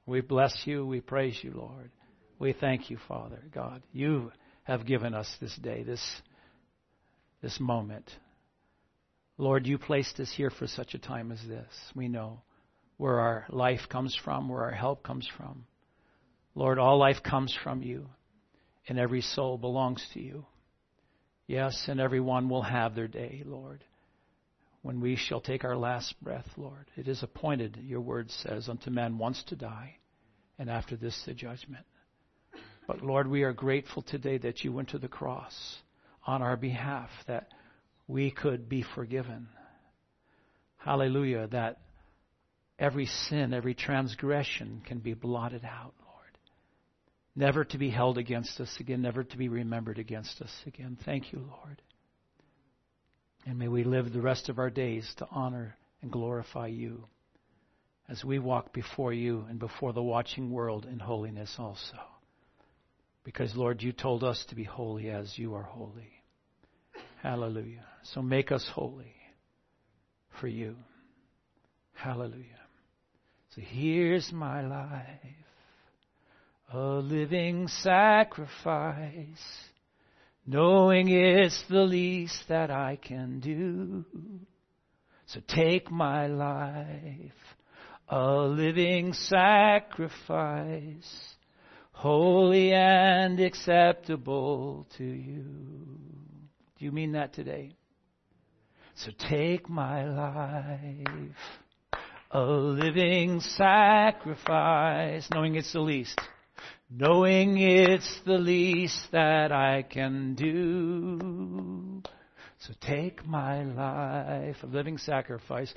We bless you. We praise you, Lord. We thank you, Father God. You have given us this day, this moment. Lord, you placed us here for such a time as this. We know where our life comes from, where our help comes from. Lord, all life comes from you, and every soul belongs to you. Yes, and everyone will have their day, Lord, when we shall take our last breath, Lord. It is appointed, your word says, unto man once to die, and after this the judgment. But Lord, we are grateful today that you went to the cross on our behalf, that we could be forgiven. Hallelujah, that every sin, every transgression can be blotted out, Lord. Never to be held against us again, never to be remembered against us again. Thank you, Lord. And may we live the rest of our days to honor and glorify you as we walk before you and before the watching world in holiness also. Because, Lord, you told us to be holy as you are holy. Hallelujah. So make us holy for you. Hallelujah. So here's my life, a living sacrifice, knowing it's the least that I can do. So take my life, a living sacrifice, holy and acceptable to you. Do you mean that today? So take my life, a living sacrifice, knowing it's the least. Knowing it's the least that I can do. So take my life, a living sacrifice,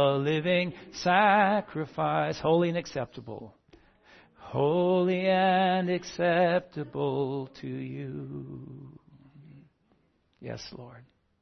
holy and acceptable. Holy and acceptable to you. Yes, Lord.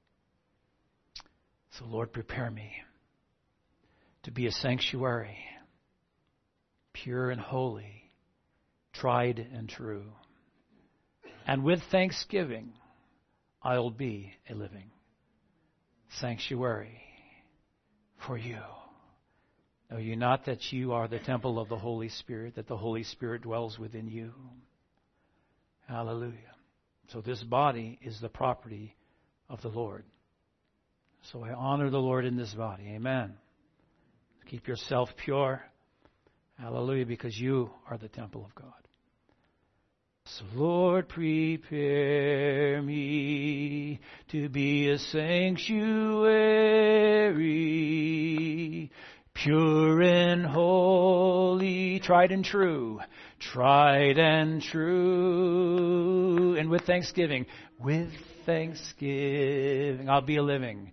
So, Lord, prepare me to be a sanctuary, pure and holy, tried and true. And with thanksgiving, I'll be a living sanctuary for you. Know you not that you are the temple of the Holy Spirit, that the Holy Spirit dwells within you? Hallelujah. So this body is the property of the Lord. So I honor the Lord in this body. Amen. Keep yourself pure. Hallelujah, because you are the temple of God. So Lord, prepare me to be a sanctuary, pure and holy, tried and true, and with thanksgiving, I'll be a living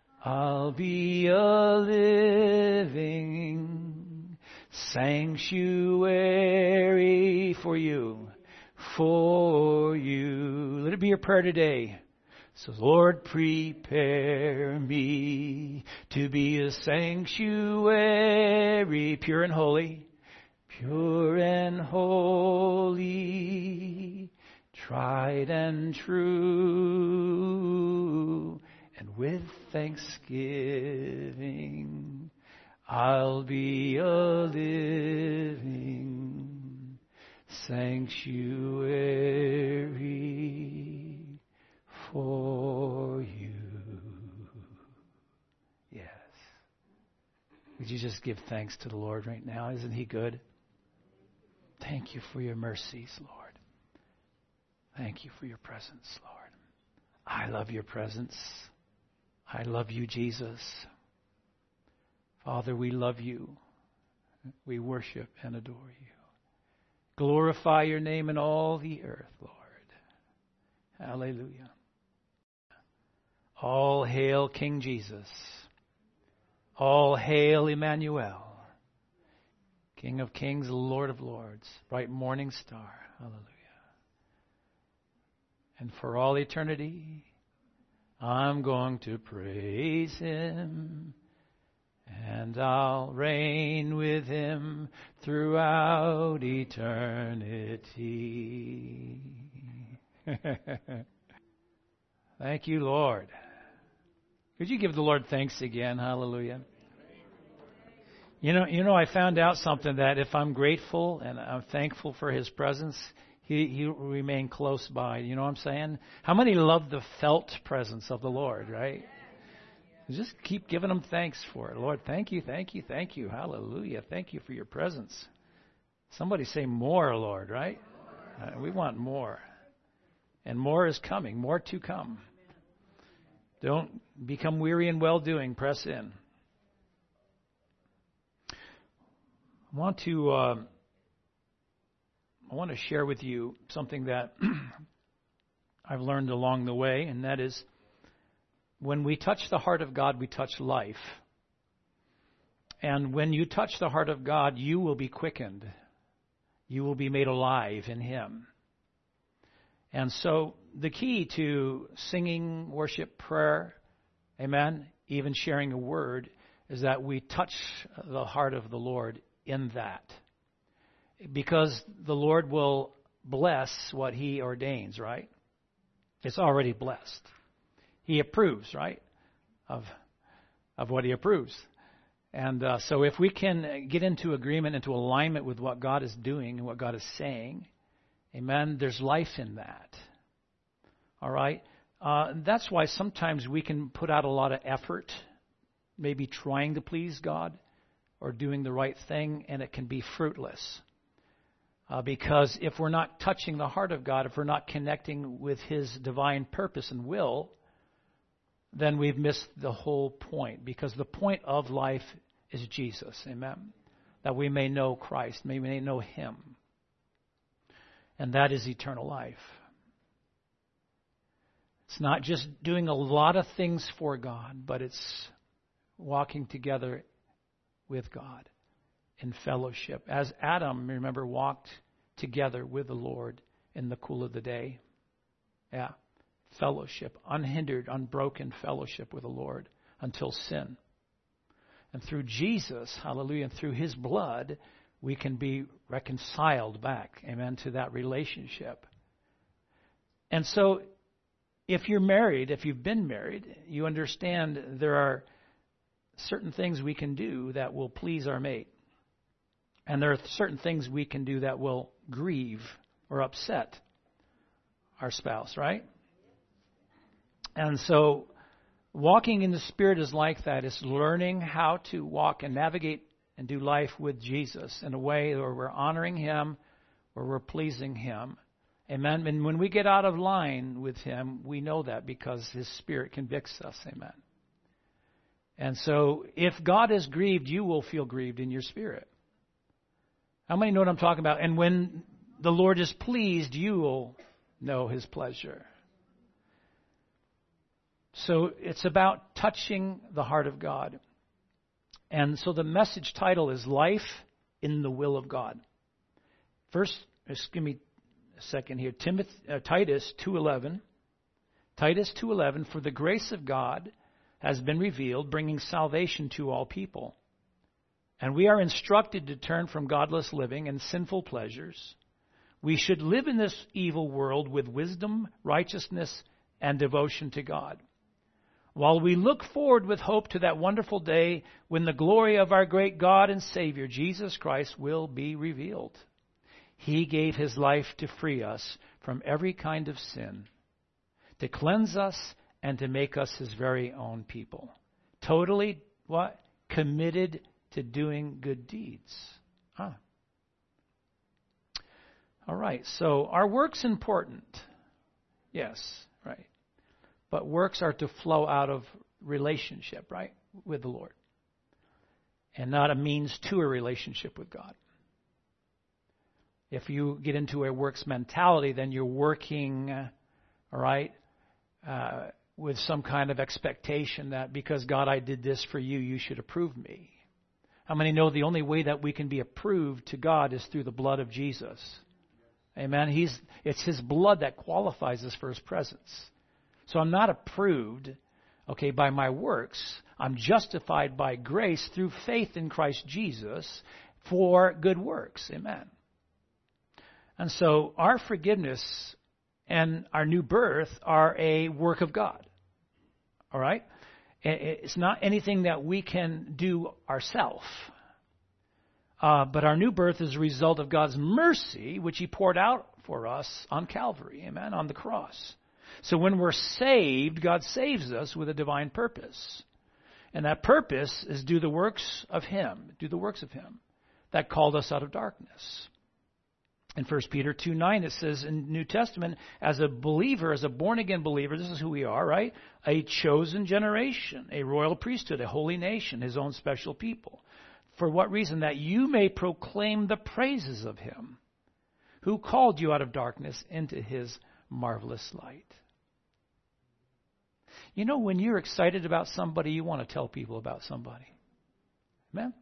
sanctuary for you. Let it be your prayer today. So Lord, prepare me to be a sanctuary, pure and holy, tried and true, and with thanksgiving, I'll be a living sanctuary for you. Yes. Would you just give thanks to the Lord right now? Isn't He good? Thank you for your mercies, Lord. Thank you for your presence, Lord. I love your presence. I love you, Jesus. Father, we love you. We worship and adore you. Glorify your name in all the earth, Lord. Hallelujah. All hail King Jesus. All hail Emmanuel. King of kings, Lord of lords, bright morning star. Hallelujah. And for all eternity, I'm going to praise Him. And I'll reign with Him throughout eternity. Thank you, Lord. Could you give the Lord thanks again? Hallelujah. You know, I found out something that if I'm grateful and I'm thankful for His presence, He will remain close by. You know what I'm saying? How many love the felt presence of the Lord, right? Just keep giving Him thanks for it. Lord, thank you, thank you, thank you. Hallelujah. Thank you for your presence. Somebody say more, Lord, right? We want more. And more is coming, more to come. Don't become weary in well-doing. Press in. I want to share with you something that I've learned along the way, and that is when we touch the heart of God, we touch life. And when you touch the heart of God, you will be quickened. You will be made alive in Him. And so the key to singing, worship, prayer, amen, even sharing a word, is that we touch the heart of the Lord in that. Because the Lord will bless what He ordains, right? It's already blessed. He approves, right, of what He approves. And so if we can get into agreement, into alignment with what God is doing and what God is saying, amen, there's life in that. All right? That's why sometimes we can put out a lot of effort, maybe trying to please God or doing the right thing, and it can be fruitless. Because if we're not touching the heart of God, if we're not connecting with His divine purpose and will, then we've missed the whole point. Because the point of life is Jesus, amen? That we may know Christ, we may know Him. And that is eternal life. It's not just doing a lot of things for God, but it's walking together with God in fellowship. As Adam, remember, walked together with the Lord in the cool of the day. Yeah. Fellowship, unhindered, unbroken fellowship with the Lord until sin. And through Jesus, hallelujah, and through His blood, we can be reconciled back, amen, to that relationship. And so, if you're married, if you've been married, you understand there are certain things we can do that will please our mate. And there are certain things we can do that will grieve or upset our spouse, right? And so, walking in the Spirit is like that. It's learning how to walk and navigate and do life with Jesus in a way where we're honoring Him, where we're pleasing Him. Amen. And when we get out of line with Him, we know that because His Spirit convicts us. Amen. And so, if God is grieved, you will feel grieved in your spirit. How many know what I'm talking about? And when the Lord is pleased, you will know His pleasure. So it's about touching the heart of God. And so the message title is Life in the Will of God. First, just give me a second here. Titus 2:11. Titus 2:11, for the grace of God has been revealed, bringing salvation to all people. And we are instructed to turn from godless living and sinful pleasures. We should live in this evil world with wisdom, righteousness, and devotion to God, while we look forward with hope to that wonderful day when the glory of our great God and Savior, Jesus Christ, will be revealed. He gave His life to free us from every kind of sin, to cleanse us and to make us His very own people. Totally, what? Committed to doing good deeds. All right, so are works important? Yes, right. But works are to flow out of relationship, right, with the Lord. And not a means to a relationship with God. If you get into a works mentality, then you're working, all right, with some kind of expectation that because God, I did this for you, you should approve me. How many know the only way that we can be approved to God is through the blood of Jesus? Amen. It's His blood that qualifies us for His presence. So I'm not approved, okay, by my works. I'm justified by grace through faith in Christ Jesus for good works. Amen. And so our forgiveness and our new birth are a work of God. All right? It's not anything that we can do ourselves. But our new birth is a result of God's mercy, which He poured out for us on Calvary, amen, on the cross. So when we're saved, God saves us with a divine purpose. And that purpose is do the works of Him that called us out of darkness. In 1 Peter 2:9 it says in the New Testament, as a believer, as a born-again believer, this is who we are, right? A chosen generation, a royal priesthood, a holy nation, His own special people. For what reason? That you may proclaim the praises of Him who called you out of darkness into His marvelous light. You know, when you're excited about somebody, you want to tell people about somebody. Amen?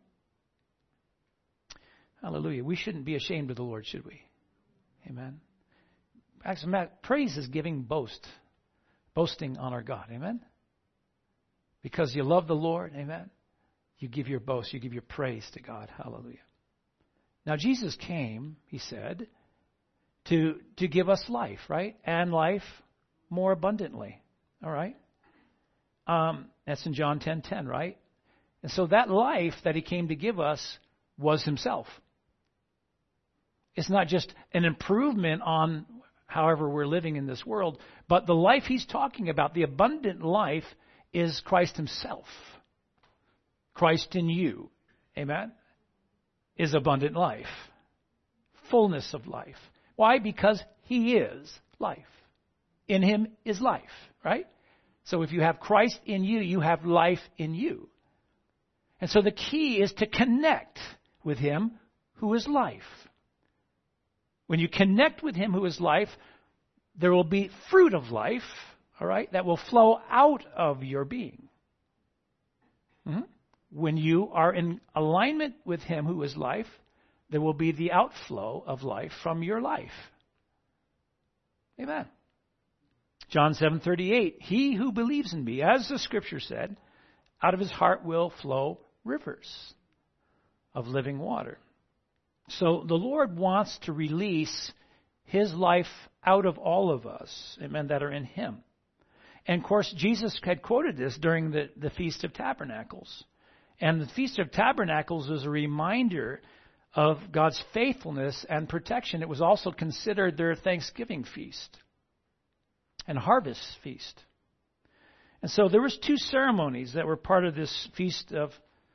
Hallelujah. We shouldn't be ashamed of the Lord, should we? Amen. Actually, praise is giving boasting on our God. Amen? Because you love the Lord. Amen? You give your boast. You give your praise to God. Hallelujah. Now, Jesus came, He said, to give us life, right? And life more abundantly. All right? That's in John 10:10, right? And so that life that He came to give us was Himself. It's not just an improvement on however we're living in this world, but the life He's talking about, the abundant life, is Christ Himself. Christ in you, amen, is abundant life. Fullness of life. Why? Because He is life. In Him is life, right? So if you have Christ in you, you have life in you. And so the key is to connect with Him who is life. When you connect with Him who is life, there will be fruit of life, all right, that will flow out of your being. Mm-hmm. When you are in alignment with Him who is life, there will be the outflow of life from your life. Amen. John 7:38, he who believes in me, as the Scripture said, out of his heart will flow rivers of living water. So the Lord wants to release His life out of all of us, amen, that are in Him. And of course, Jesus had quoted this during the Feast of Tabernacles. And the Feast of Tabernacles was a reminder of God's faithfulness and protection. It was also considered their Thanksgiving feast and harvest feast. And so there was two ceremonies that were part of this Feast of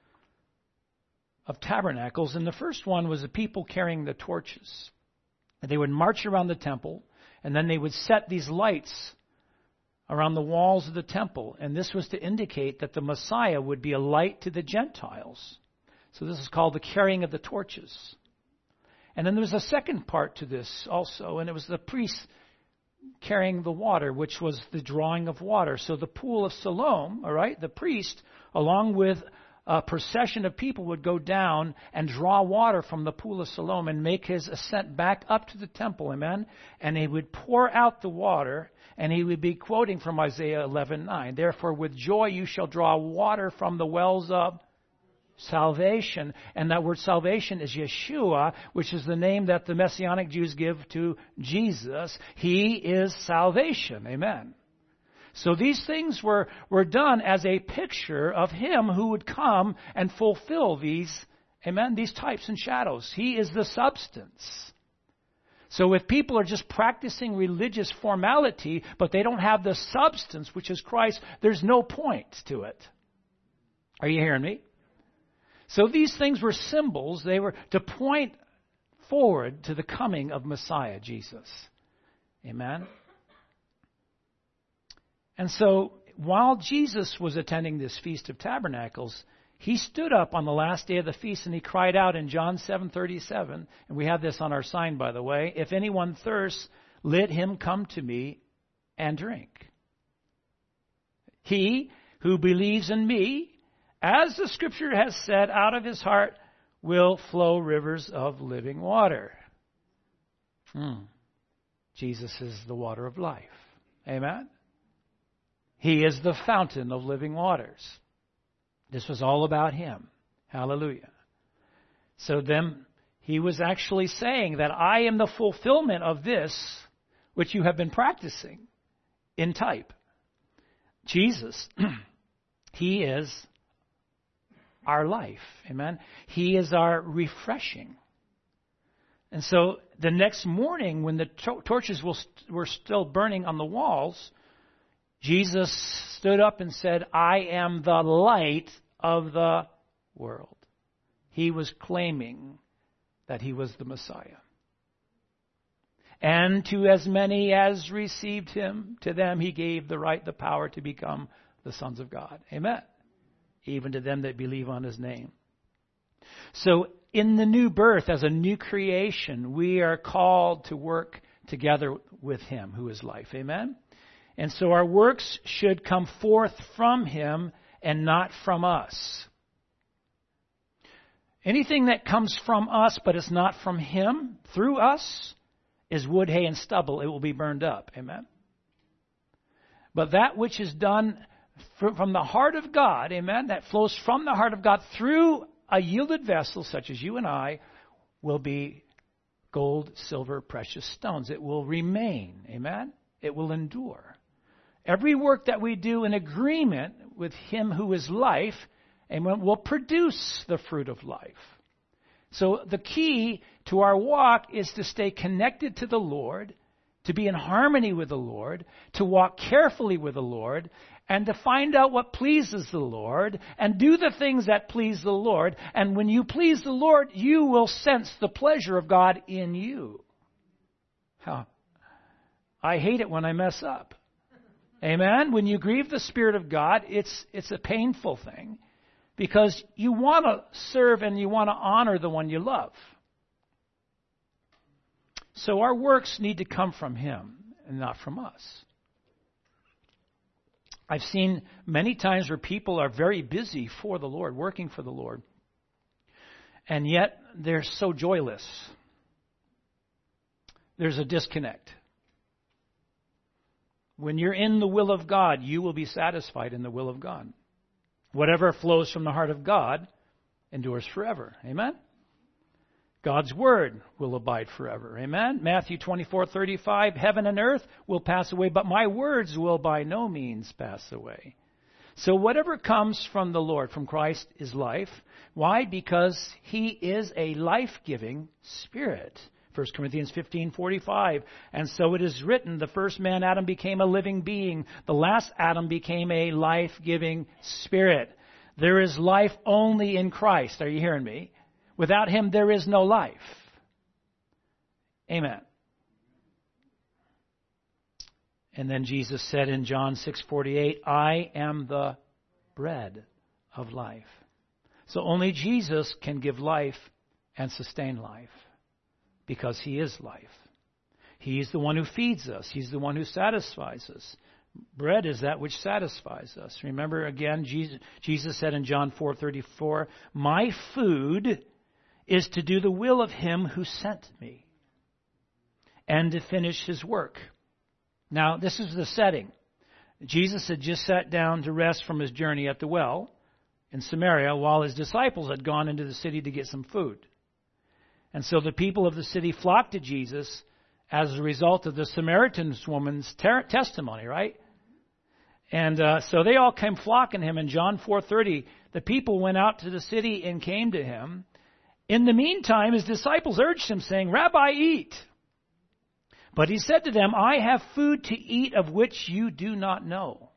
Tabernacles. And the first one was the people carrying the torches. And they would march around the temple, and then they would set these lights around the walls of the temple. And this was to indicate that the Messiah would be a light to the Gentiles. So this is called the carrying of the torches. And then there was a second part to this also, and it was the priests carrying the water, which was the drawing of water. So the pool of Siloam, all right, the priest, along with a procession of people, would go down and draw water from the pool of Siloam and make his ascent back up to the temple, amen? And he would pour out the water, and he would be quoting from Isaiah 11:9. Therefore, with joy you shall draw water from the wells of salvation. And that word salvation is Yeshua, which is the name that the Messianic Jews give to Jesus. He is salvation. Amen. So these things were done as a picture of Him who would come and fulfill these, amen, these types and shadows. He is the substance. So if people are just practicing religious formality, but they don't have the substance, which is Christ, there's no point to it. Are you hearing me? So these things were symbols. They were to point forward to the coming of Messiah, Jesus. Amen? And so while Jesus was attending this Feast of Tabernacles, He stood up on the last day of the feast and He cried out in John 7:37, and we have this on our sign, by the way, if anyone thirsts, let him come to me and drink. He who believes in me, as the Scripture has said, out of his heart will flow rivers of living water. Jesus is the water of life. Amen? He is the fountain of living waters. This was all about Him. Hallelujah. So then He was actually saying that I am the fulfillment of this which you have been practicing in type. Jesus, He is our life. Amen. He is our refreshing. And so the next morning when the torches were still burning on the walls, Jesus stood up and said, I am the light of the world. He was claiming that he was the Messiah. And to as many as received him, to them he gave the right, the power to become the sons of God. Amen. Even to them that believe on his name. So in the new birth, as a new creation, we are called to work together with him who is life. Amen. And so our works should come forth from him and not from us. Anything that comes from us but is not from him, through us, is wood, hay, and stubble. It will be burned up. Amen. But that which is done from the heart of God, amen, that flows from the heart of God through a yielded vessel such as you and I, will be gold, silver, precious stones. It will remain. Amen. It will endure. Every work that we do in agreement with him who is life, amen, will produce the fruit of life. So the key to our walk is to stay connected to the Lord, to be in harmony with the Lord, to walk carefully with the Lord, and to find out what pleases the Lord, and do the things that please the Lord. And when you please the Lord, you will sense the pleasure of God in you. I hate it when I mess up. Amen? When you grieve the Spirit of God, it's a painful thing. Because you want to serve and you want to honor the one you love. So our works need to come from him and not from us. I've seen many times where people are very busy for the Lord, working for the Lord. And yet they're so joyless. There's a disconnect. When you're in the will of God, you will be satisfied in the will of God. Whatever flows from the heart of God endures forever. Amen? God's word will abide forever. Amen? Matthew 24:35, heaven and earth will pass away, but my words will by no means pass away. So whatever comes from the Lord, from Christ, is life. Why? Because he is a life-giving spirit. 1 Corinthians 15:45, and so it is written, the first man, Adam, became a living being. The last Adam became a life-giving spirit. There is life only in Christ. Are you hearing me? Without him, there is no life. Amen. And then Jesus said in John 6:48, I am the bread of life. So only Jesus can give life and sustain life. Because he is life. He's the one who feeds us. He's the one who satisfies us. Bread is that which satisfies us. Remember again, Jesus said in John 4:34, my food is to do the will of him who sent me and to finish his work. Now, this is the setting. Jesus had just sat down to rest from his journey at the well in Samaria while his disciples had gone into the city to get some food. And so the people of the city flocked to Jesus as a result of the Samaritan woman's testimony, right? And so they all came flocking him. In John 4:30, the people went out to the city and came to him. In the meantime, his disciples urged him, saying, Rabbi, eat. But he said to them, I have food to eat of which you do not know.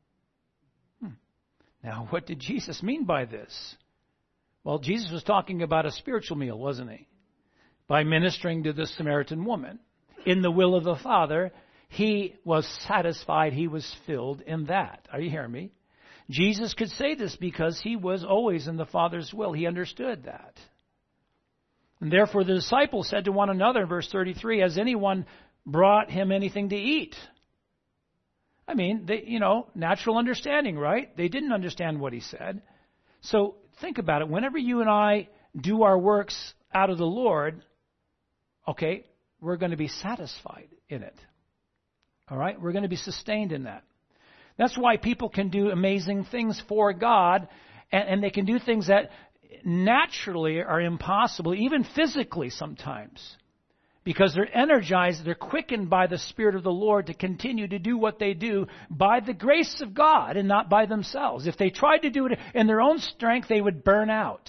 Now, what did Jesus mean by this? Well, Jesus was talking about a spiritual meal, wasn't he? By ministering to the Samaritan woman. In the will of the Father, he was satisfied, he was filled in that. Are you hearing me? Jesus could say this because he was always in the Father's will. He understood that. And therefore the disciples said to one another in verse 33, has anyone brought him anything to eat? I mean, natural understanding, right? They didn't understand what he said. So think about it. Whenever you and I do our works out of the Lord, okay, we're going to be satisfied in it. All right? We're going to be sustained in that. That's why people can do amazing things for God, and they can do things that naturally are impossible, even physically sometimes. because they're energized, they're quickened by the Spirit of the Lord to continue to do what they do by the grace of God and not by themselves. If they tried to do it in their own strength, they would burn out.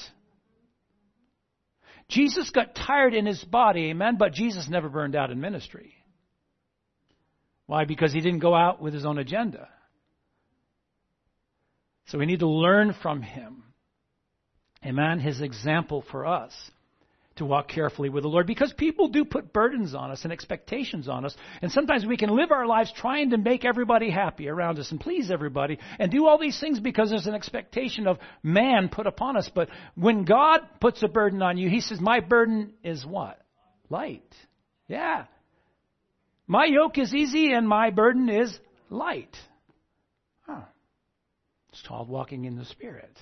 Jesus got tired in his body, amen, but Jesus never burned out in ministry. Why? Because he didn't go out with his own agenda. So we need to learn from him. Amen, his example for us. To walk carefully with the Lord, because people do put burdens on us and expectations on us, and sometimes we can live our lives trying to make everybody happy around us and please everybody and do all these things because there's an expectation of man put upon us. But when God puts a burden on you, he says, my burden is what? Light. Yeah. My yoke is easy and my burden is light. It's called walking in the Spirit.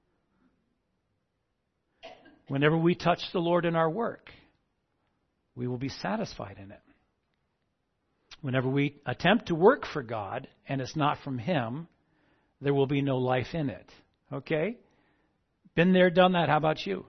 Whenever we touch the Lord in our work, we will be satisfied in it. Whenever we attempt to work for God and it's not from him, there will be no life in it. Okay? Been there, done that. How about you?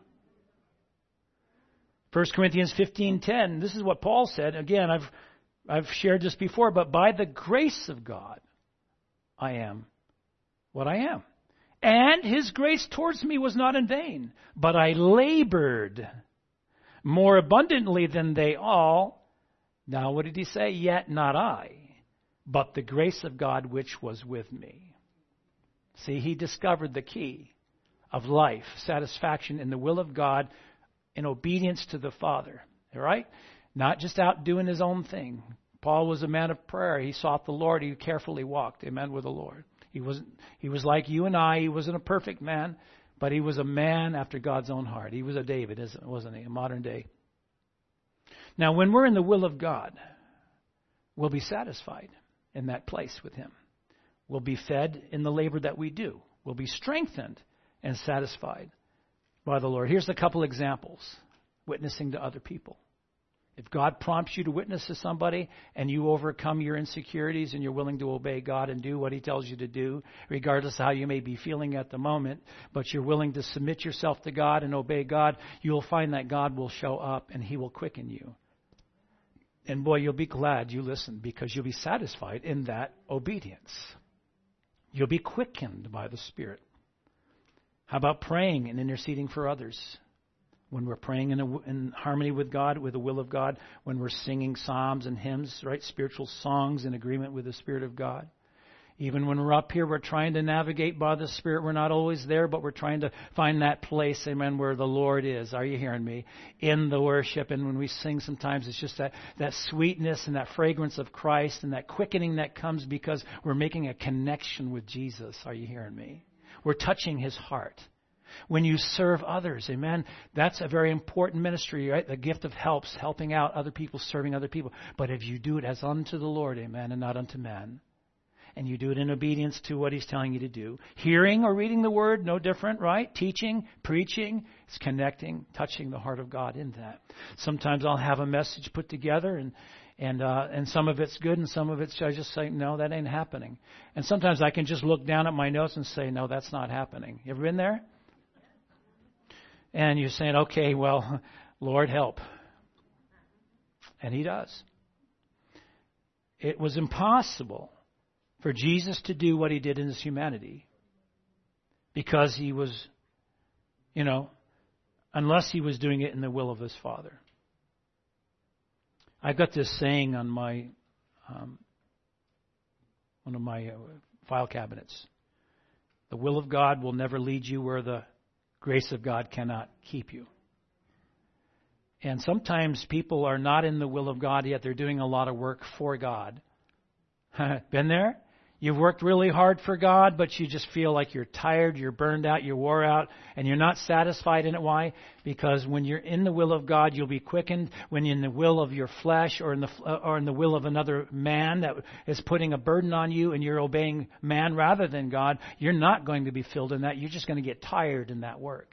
1 Corinthians 15:10. This is what Paul said. Again, I've shared this before, but by the grace of God, I am what I am. And his grace towards me was not in vain, but I labored more abundantly than they all. Now, what did he say? Yet not I, but the grace of God which was with me. See, he discovered the key of life, satisfaction in the will of God, in obedience to the Father. All right? Not just out doing his own thing. Paul was a man of prayer. He sought the Lord. He carefully walked, amen, with the Lord. He was like you and I. He wasn't a perfect man, but he was a man after God's own heart. He was a David, wasn't he, in modern day? Now, when we're in the will of God, we'll be satisfied in that place with him. We'll be fed in the labor that we do. We'll be strengthened and satisfied by the Lord. Here's a couple examples. Witnessing to other people. If God prompts you to witness to somebody and you overcome your insecurities and you're willing to obey God and do what he tells you to do, regardless of how you may be feeling at the moment, but you're willing to submit yourself to God and obey God, you'll find that God will show up and he will quicken you. And boy, you'll be glad you listened because you'll be satisfied in that obedience. You'll be quickened by the Spirit. How about praying and interceding for others? When we're praying in harmony with God, with the will of God, when we're singing psalms and hymns, right, spiritual songs in agreement with the Spirit of God. Even when we're up here, we're trying to navigate by the Spirit. We're not always there, but we're trying to find that place, amen, where the Lord is. Are you hearing me? In the worship. And when we sing, sometimes it's just that sweetness and that fragrance of Christ and that quickening that comes because we're making a connection with Jesus. Are you hearing me? We're touching his heart. When you serve others, amen, that's a very important ministry, right? The gift of helping out other people, serving other people. But if you do it as unto the Lord, amen, and not unto men, and you do it in obedience to what he's telling you to do, hearing or reading the word, no different, right? Teaching, preaching, it's connecting, touching the heart of God in that. Sometimes I'll have a message put together and some of it's good and some of it's I just say, no, that ain't happening. And sometimes I can just look down at my notes and say, no, that's not happening. You ever been there? And you're saying, okay, well, Lord, help. And he does. It was impossible for Jesus to do what he did in his humanity because he was, unless he was doing it in the will of his Father. I've got this saying on my one of my file cabinets. The will of God will never lead you where the grace of God cannot keep you. And sometimes people are not in the will of God, yet they're doing a lot of work for God. Been there? You've worked really hard for God, but you just feel like you're tired, you're burned out, you're wore out, and you're not satisfied in it. Why? Because when you're in the will of God, you'll be quickened. When you're in the will of your flesh or in the will of another man that is putting a burden on you and you're obeying man rather than God, you're not going to be filled in that. You're just going to get tired in that work.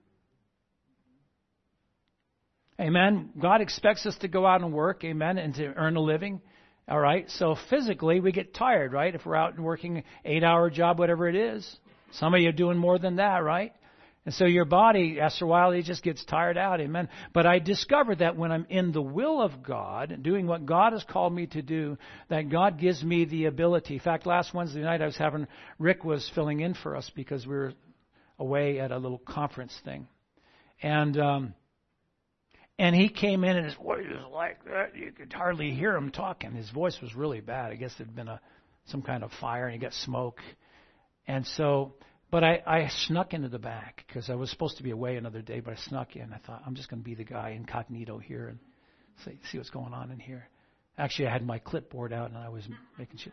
Amen. God expects us to go out and work, amen, and to earn a living. All right, so physically we get tired, right? If we're out and working 8-hour job, whatever it is. Some of you are doing more than that, right? And so your body, after a while, it just gets tired out. Amen. But I discovered that when I'm in the will of God, doing what God has called me to do, that God gives me the ability. In fact, last Wednesday night Rick was filling in for us because we were away at a little conference thing. And he came in and his voice was like that. You could hardly hear him talking. His voice was really bad. I guess there'd been some kind of fire and he got smoke. And so... But I snuck into the back because I was supposed to be away another day, but I snuck in. I thought, I'm just going to be the guy incognito here and see what's going on in here. Actually, I had my clipboard out and I was making sure.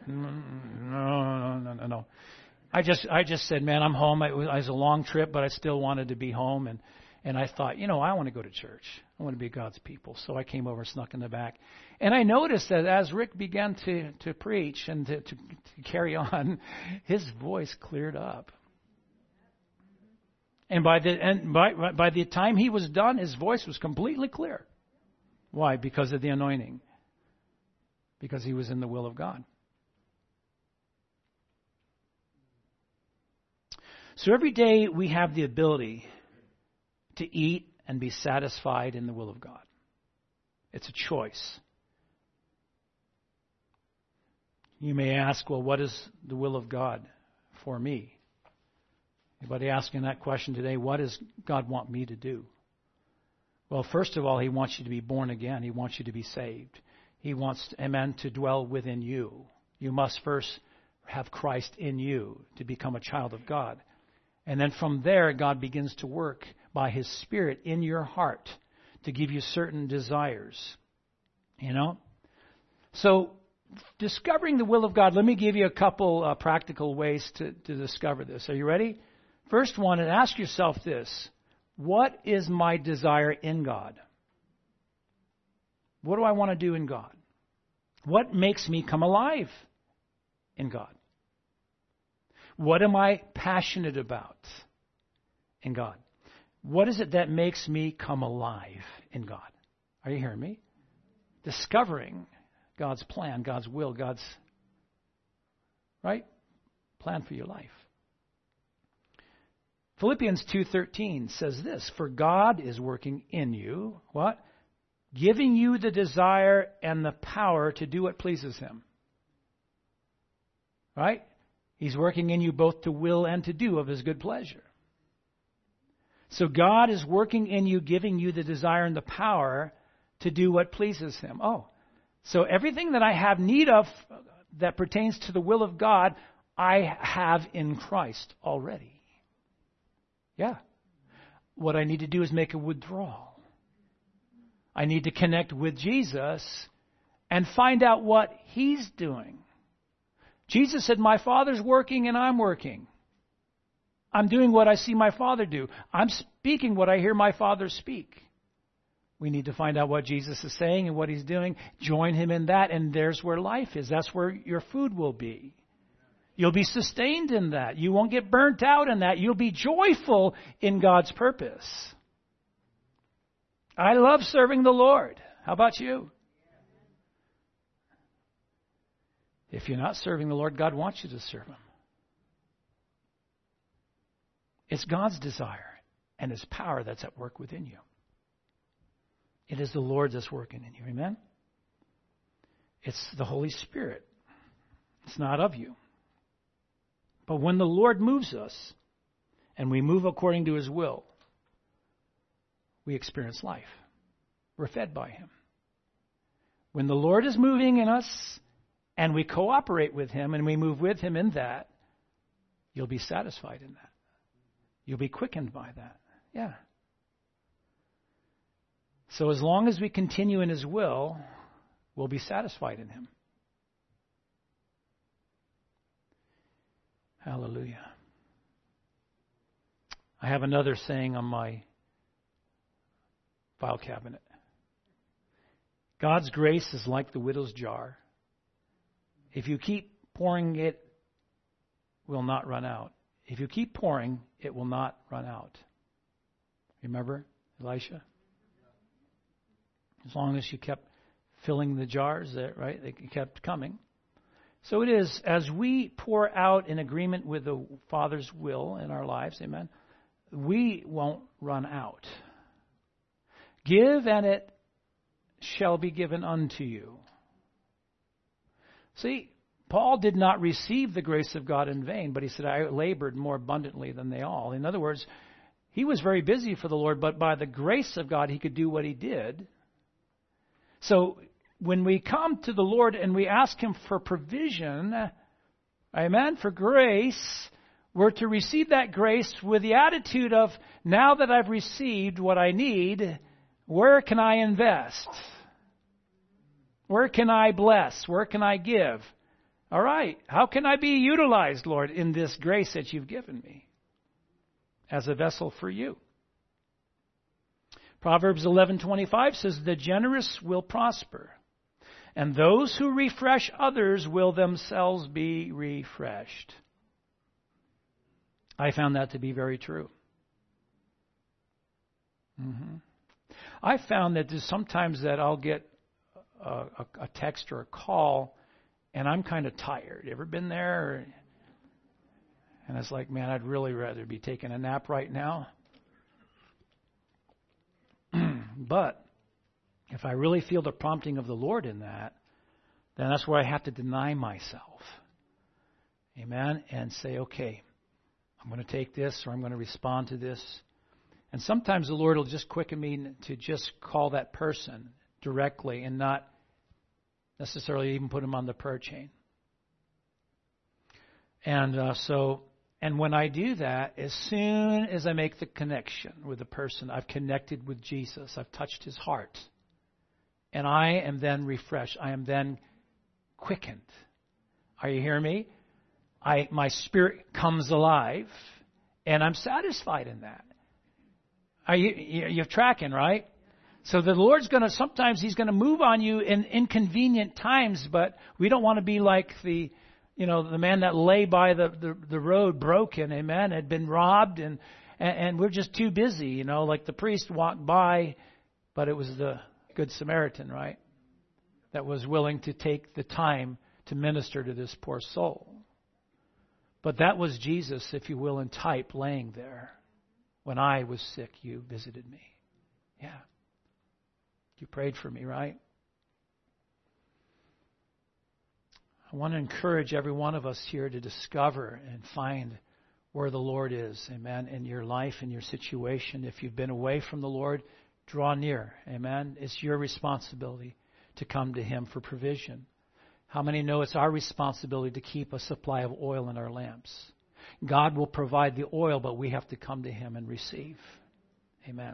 No. I just said, man, I'm home. It was a long trip, but I still wanted to be home. And I thought, I want to go to church. I want to be God's people. So I came over and snuck in the back. And I noticed that as Rick began to preach and to carry on, his voice cleared up. And by the time he was done, his voice was completely clear. Why? Because of the anointing. Because he was in the will of God. So every day we have the ability to eat and be satisfied in the will of God. It's a choice. You may ask, well, what is the will of God for me? Anybody asking that question today? What does God want me to do? Well, first of all, He wants you to be born again. He wants you to be saved. He wants, amen, to dwell within you. You must first have Christ in you to become a child of God. And then from there, God begins to work by His Spirit in your heart to give you certain desires. So, discovering the will of God, let me give you a couple practical ways to discover this. Are you ready? First one, and ask yourself this. What is my desire in God? What do I want to do in God? What makes me come alive in God? What am I passionate about in God? What is it that makes me come alive in God? Are you hearing me? Discovering God's plan, God's will, God's plan for your life. Philippians 2:13 says this, for God is working in you, what? Giving you the desire and the power to do what pleases Him. Right? He's working in you both to will and to do of His good pleasure. So God is working in you, giving you the desire and the power to do what pleases Him. So everything that I have need of that pertains to the will of God, I have in Christ already. Yeah. What I need to do is make a withdrawal. I need to connect with Jesus and find out what He's doing. Jesus said, my Father's working and I'm working. I'm doing what I see my Father do. I'm speaking what I hear my Father speak. We need to find out what Jesus is saying and what He's doing. Join Him in that, and there's where life is. That's where your food will be. You'll be sustained in that. You won't get burnt out in that. You'll be joyful in God's purpose. I love serving the Lord. How about you? If you're not serving the Lord, God wants you to serve Him. It's God's desire and His power that's at work within you. It is the Lord that's working in you. Amen? It's the Holy Spirit. It's not of you. But when the Lord moves us, and we move according to His will, we experience life. We're fed by Him. When the Lord is moving in us, and we cooperate with Him, and we move with Him in that, you'll be satisfied in that. You'll be quickened by that. Yeah. So as long as we continue in His will, we'll be satisfied in Him. Hallelujah. I have another saying on my file cabinet. God's grace is like the widow's jar. If you keep pouring, it will not run out. If you keep pouring, it will not run out. Remember Elisha? As long as you kept filling the jars, right? They kept coming. So it is, as we pour out in agreement with the Father's will in our lives, amen, we won't run out. Give, and it shall be given unto you. See, Paul did not receive the grace of God in vain, but he said, I labored more abundantly than they all. In other words, he was very busy for the Lord, but by the grace of God, he could do what he did. So when we come to the Lord and we ask him for provision, amen, for grace, we're to receive that grace with the attitude of, now that I've received what I need, where can I invest? Where can I bless? Where can I give? All right, how can I be utilized, Lord, in this grace that you've given me as a vessel for you? Proverbs 11:25 says, the generous will prosper, and those who refresh others will themselves be refreshed. I found that to be very true. I found that there's sometimes that I'll get a text or a call, and I'm kind of tired. Ever been there? And it's like, man, I'd really rather be taking a nap right now. But if I really feel the prompting of the Lord in that, then that's where I have to deny myself. Amen? And say, okay, I'm going to take this, or I'm going to respond to this. And sometimes the Lord will just quicken me to just call that person directly and not necessarily even put him on the prayer chain. And when I do that, as soon as I make the connection with the person, I've connected with Jesus. I've touched his heart. And I am then refreshed. I am then quickened. Are you hearing me? My spirit comes alive, and I'm satisfied in that. You're tracking, right? So the Lord's sometimes he's going to move on you in inconvenient times, but we don't want to be like the man that lay by the road broken, amen, had been robbed, and we're just too busy, like the priest walked by, but it was the Good Samaritan, right, that was willing to take the time to minister to this poor soul. But that was Jesus, if you will, in type, laying there. When I was sick, you visited me. Yeah. You prayed for me, right? I want to encourage every one of us here to discover and find where the Lord is, amen, in your life, in your situation. If you've been away from the Lord, draw near, amen. It's your responsibility to come to him for provision. How many know it's our responsibility to keep a supply of oil in our lamps? God will provide the oil, but we have to come to him and receive. Amen.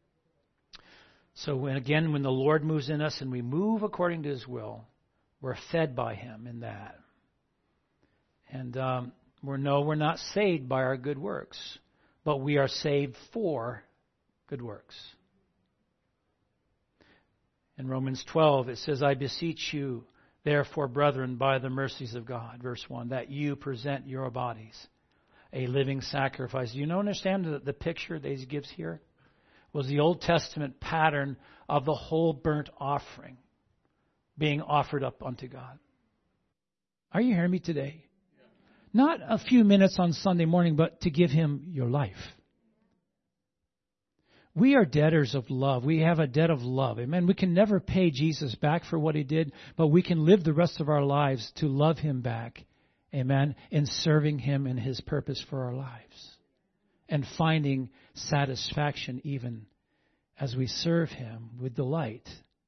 So when the Lord moves in us and we move according to his will, we're fed by him in that. And we're not saved by our good works, but we are saved for good works. In Romans 12, it says, I beseech you, therefore, brethren, by the mercies of God, verse 1, that you present your bodies a living sacrifice. Do you understand the picture that he gives here? Was the Old Testament pattern of the whole burnt offering being offered up unto God. Are you hearing me today? Not a few minutes on Sunday morning, but to give him your life. We are debtors of love. We have a debt of love. Amen. We can never pay Jesus back for what he did, but we can live the rest of our lives to love him back. Amen. In serving him in his purpose for our lives. And finding satisfaction even as we serve him with delight.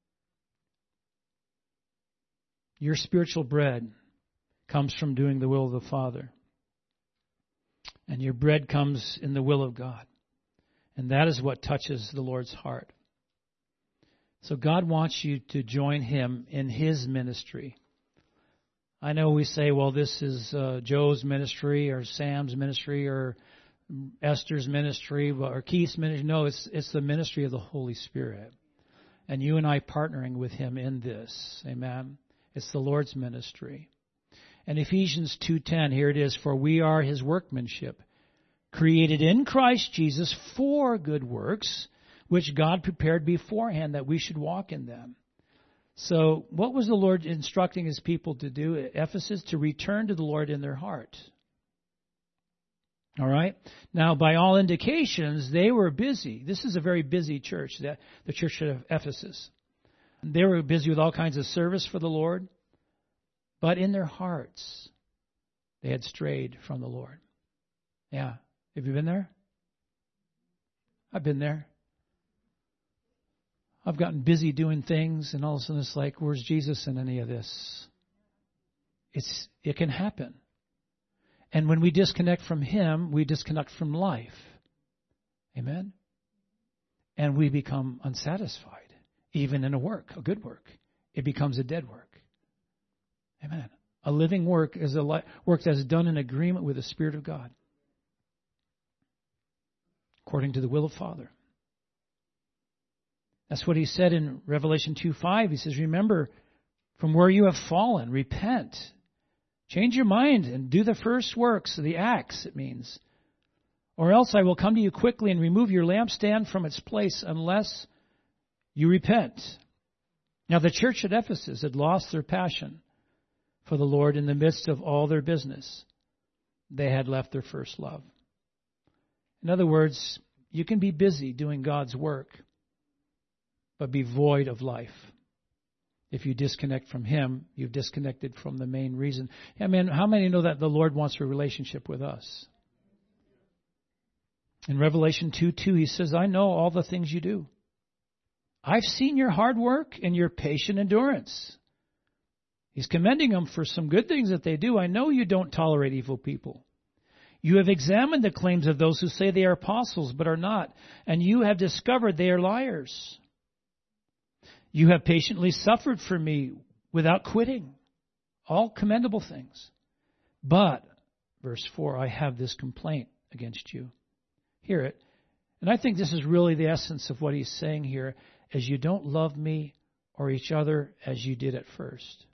Your spiritual bread comes from doing the will of the Father. And your bread comes in the will of God. And that is what touches the Lord's heart. So God wants you to join him in his ministry. I know we say, well, this is Joe's ministry or Sam's ministry or Esther's ministry or Keith's ministry. No, it's the ministry of the Holy Spirit. And you and I partnering with him in this. Amen. It's the Lord's ministry. And Ephesians 2:10, here it is, for we are his workmanship, created in Christ Jesus for good works, which God prepared beforehand that we should walk in them. So what was the Lord instructing his people to do at Ephesus? To return to the Lord in their heart. All right? Now, by all indications, they were busy. This is a very busy church, the church of Ephesus. They were busy with all kinds of service for the Lord, but in their hearts, they had strayed from the Lord. Yeah. Have you been there? I've been there. I've gotten busy doing things, and all of a sudden it's like, where's Jesus in any of this? It can happen. And when we disconnect from Him, we disconnect from life. Amen? And we become unsatisfied, even in a good work. It becomes a dead work. Amen. A living work is a work that is done in agreement with the Spirit of God, according to the will of Father. That's what He said in Revelation 2:5. He says, remember from where you have fallen, repent. Change your mind and do the first works, the acts, it means. Or else I will come to you quickly and remove your lampstand from its place unless you repent. Now the church at Ephesus had lost their passion for the Lord in the midst of all their business. They had left their first love. In other words, you can be busy doing God's work, but be void of life. If you disconnect from Him, you've disconnected from the main reason. I mean, how many know that the Lord wants a relationship with us? In Revelation 2:2, He says, I know all the things you do. I've seen your hard work and your patient endurance. He's commending them for some good things that they do. I know you don't tolerate evil people. You have examined the claims of those who say they are apostles but are not, and you have discovered they are liars. You have patiently suffered for me without quitting. All commendable things. But, verse 4, I have this complaint against you. Hear it. And I think this is really the essence of what he's saying here, as you don't love me or each other as you did at first.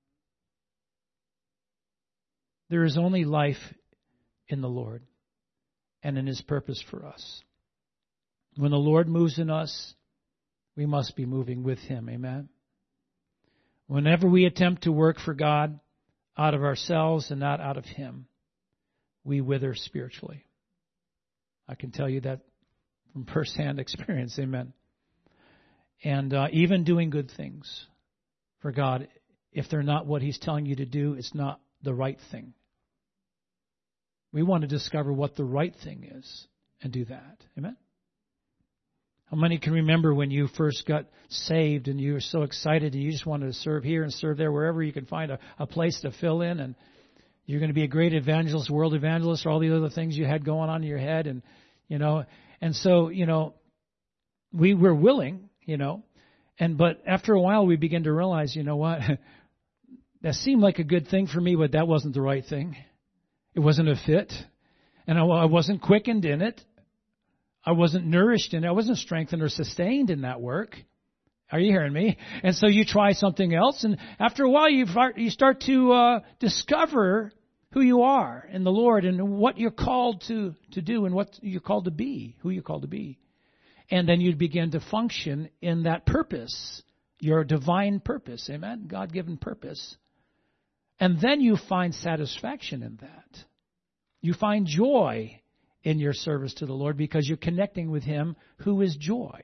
There is only life in the Lord and in His purpose for us. When the Lord moves in us, we must be moving with Him. Amen? Whenever we attempt to work for God out of ourselves and not out of Him, we wither spiritually. I can tell you that from first-hand experience. Amen? And even doing good things for God, if they're not what He's telling you to do, it's not the right thing. We want to discover what the right thing is and do that. Amen? How many can remember when you first got saved and you were so excited and you just wanted to serve here and serve there, wherever you can find a place to fill in, and you're going to be a great evangelist, world evangelist, or all the other things you had going on in your head, and so we were willing, but after a while we began to realize, what, that seemed like a good thing for me, but that wasn't the right thing. It wasn't a fit, and I wasn't quickened in it. I wasn't nourished in it. I wasn't strengthened or sustained in that work. Are you hearing me? And so you try something else, and after a while you start to discover who you are in the Lord and what you're called to do and what you're called to be, who you're called to be. And then you begin to function in that purpose, your divine purpose, amen? God-given purpose. And then you find satisfaction in that. You find joy in your service to the Lord because you're connecting with Him who is joy.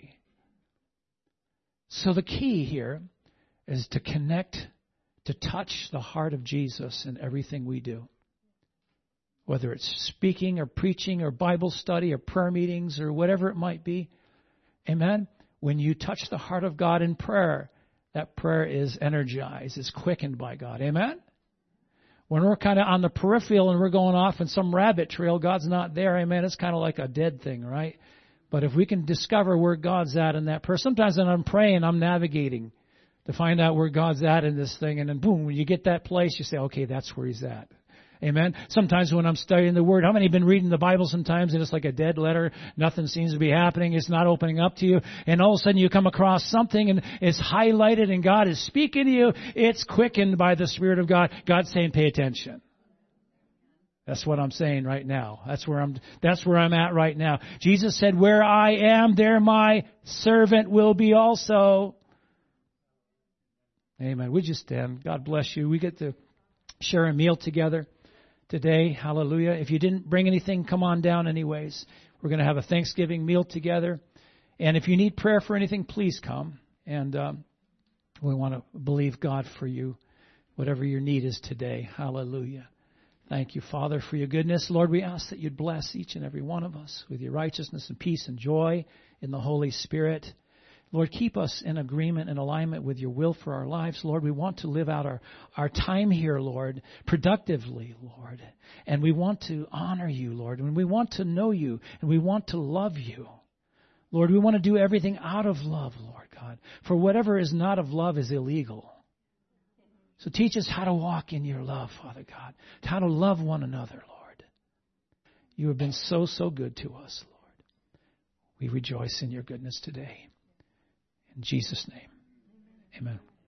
So the key here is to connect, to touch the heart of Jesus in everything we do. Whether it's speaking or preaching or Bible study or prayer meetings or whatever it might be. Amen? When you touch the heart of God in prayer, that prayer is energized, is quickened by God. Amen? When we're kind of on the peripheral and we're going off in some rabbit trail, God's not there. Amen. It's kind of like a dead thing, right? But if we can discover where God's at in that prayer, sometimes when I'm praying, I'm navigating to find out where God's at in this thing. And then boom, when you get that place, you say, okay, that's where He's at. Amen. Sometimes when I'm studying the Word, how many have been reading the Bible sometimes and it's like a dead letter? Nothing seems to be happening. It's not opening up to you. And all of a sudden you come across something and it's highlighted and God is speaking to you. It's quickened by the Spirit of God. God's saying, pay attention. That's what I'm saying right now. That's where I'm at right now. Jesus said, where I am, there my servant will be also. Amen. Would you stand? God bless you. We get to share a meal together today. Hallelujah. If you didn't bring anything, come on down anyways. We're going to have a Thanksgiving meal together. And if you need prayer for anything, please come. And we want to believe God for you, whatever your need is today. Hallelujah. Thank you, Father, for your goodness. Lord, we ask that you'd bless each and every one of us with your righteousness and peace and joy in the Holy Spirit. Lord, keep us in agreement and alignment with your will for our lives. Lord, we want to live out our time here, Lord, productively, Lord. And we want to honor you, Lord. And we want to know you. And we want to love you. Lord, we want to do everything out of love, Lord God. For whatever is not of love is illegal. So teach us how to walk in your love, Father God. How to love one another, Lord. You have been so, so good to us, Lord. We rejoice in your goodness today. In Jesus' name, amen.